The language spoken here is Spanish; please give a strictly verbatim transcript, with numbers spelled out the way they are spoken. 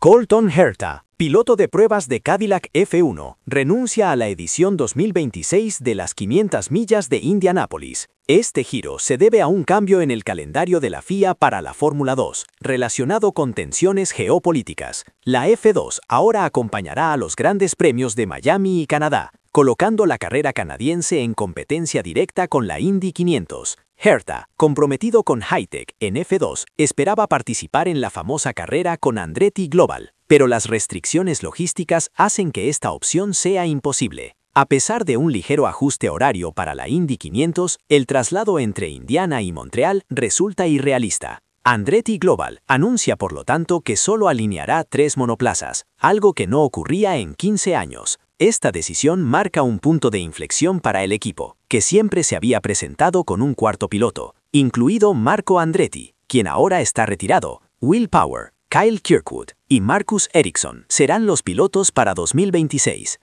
Colton Herta, piloto de pruebas de Cadillac F uno, renuncia a la edición dos mil veintiséis de las quinientas millas de Indianápolis. Este giro se debe a un cambio en el calendario de la F I A para la Fórmula dos, relacionado con tensiones geopolíticas. La F dos ahora acompañará a los grandes premios de Miami y Canadá, colocando la carrera canadiense en competencia directa con la Indy quinientos. Herta, comprometido con Hi-Tech en F dos, esperaba participar en la famosa carrera con Andretti Global, pero las restricciones logísticas hacen que esta opción sea imposible. A pesar de un ligero ajuste horario para la Indy quinientos, el traslado entre Indiana y Montreal resulta irrealista. Andretti Global anuncia por lo tanto que solo alineará tres monoplazas, algo que no ocurría en quince años. Esta decisión marca un punto de inflexión para el equipo, que siempre se había presentado con un cuarto piloto, incluido Marco Andretti, quien ahora está retirado. Will Power, Kyle Kirkwood y Marcus Ericsson serán los pilotos para dos mil veintiséis.